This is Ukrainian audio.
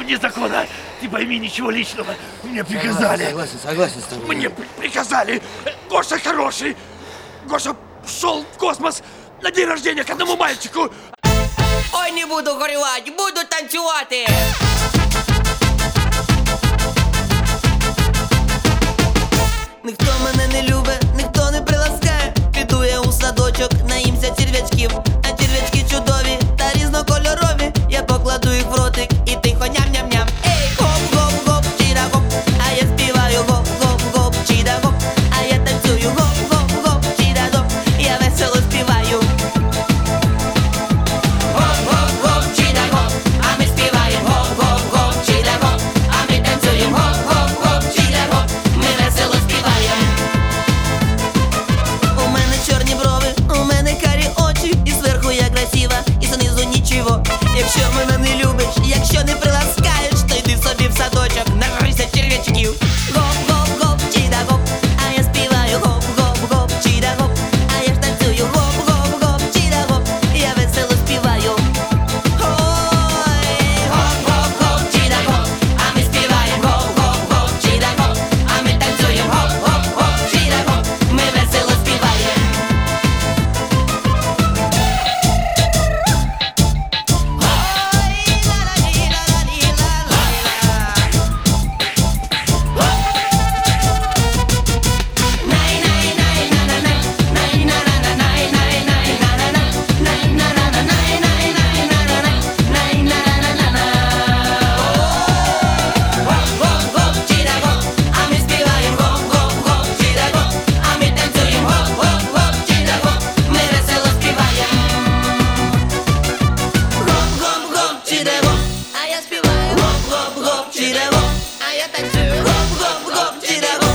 вне закона. Ты пойми, ничего личного. Мне приказали. Согласен с тобой. Мне приказали. Гоша хороший. Гоша шел в космос на день рождения к одному мальчику. Ой, не буду горювати, буду танцювати. Ніхто мене не любить, ніхто не приласкає. Піду я у садочок, наїмся черв'ячків. А черв'ячки чудові та різнокольорові. Я покладу їх в ротик і тихо ням-ням-ням. Ей, гоп-гоп-гоп, чіда-гоп. А я співаю гоп-гоп-гоп, чіда-гоп. А я танцюю гоп-гоп-гоп, чіда-гоп. Я весело співаю. Гоп-гоп-гоп, чіда-гоп. А ми співаємо гоп-гоп-гоп, чіда-гоп. А ми танцюємо гоп-гоп-гоп, чіда-гоп. Ми весело співаємо. У мене чорні брови, у мене карі очі. І зверху я красива, і знизу нічого. Якщо мене не любиш, якщо не приласкаєш, то йди собі в садочок, нагрися черв'ячків. Гоп-гоп-гоп, чіда-гоп. А я співаю гоп-гоп-гоп, чіда-гоп. А я ж танцюю гоп-гоп-гоп, чіда-гоп. Я весело співаю. Ой, гоп-гоп-гоп, чіда-гоп. А ми співаємо гоп-гоп-гоп, чіда-гоп. А ми танцюємо гоп-гоп-гоп, чіда-гоп. Ми весело співаємо. А я співаю гоп-гоп-гоп, чіда-гоп. А я танцюю гоп-гоп-гоп, чіда-гоп.